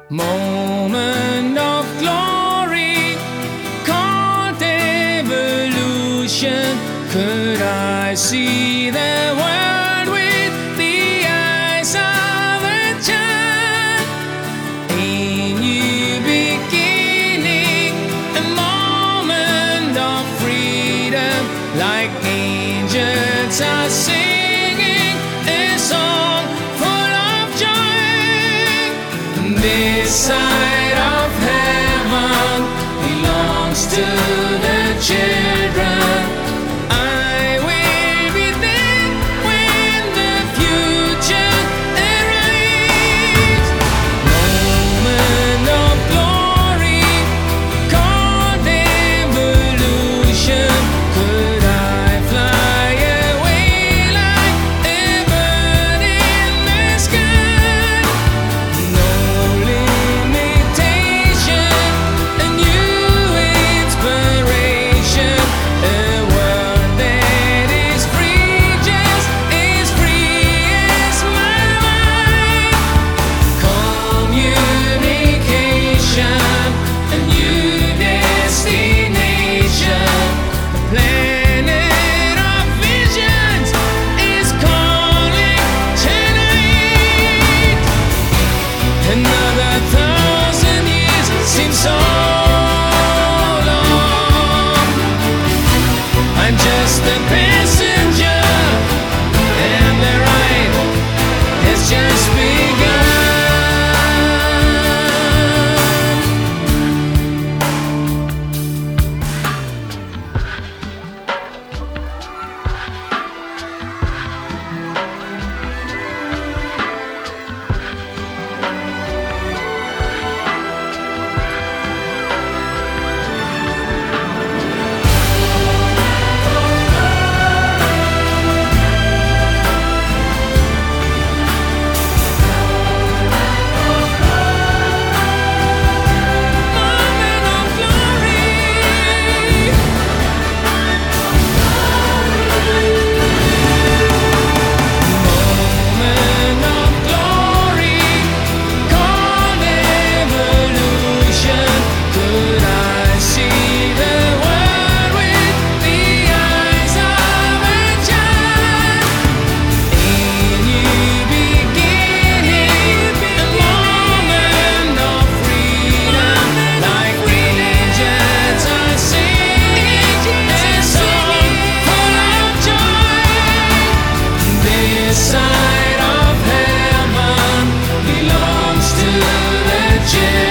Moment of glory, called evolution. Could I see the world with the eyes of a child? A new beginning, a moment of freedom, like angels are singing a song full of joy. This side of heaven belongs to the children. I will be there when the future arrives. Moment of glory, called evolution. Could I fly away like a bird in the sky? No limitation, a new inspiration, a world that is free, just as free as my mind. Communication, a new destination, a planet of visions is calling tonight. Another 1,000 years seems so long. I'm just a passenger, and the ride has just begun. Moment of glory, moment of glory, called evolution. Could I see the world with the eyes of a child? A new beginning, a moment of freedom, like angels are singing a song full of joy. This side of heaven belongs to the children.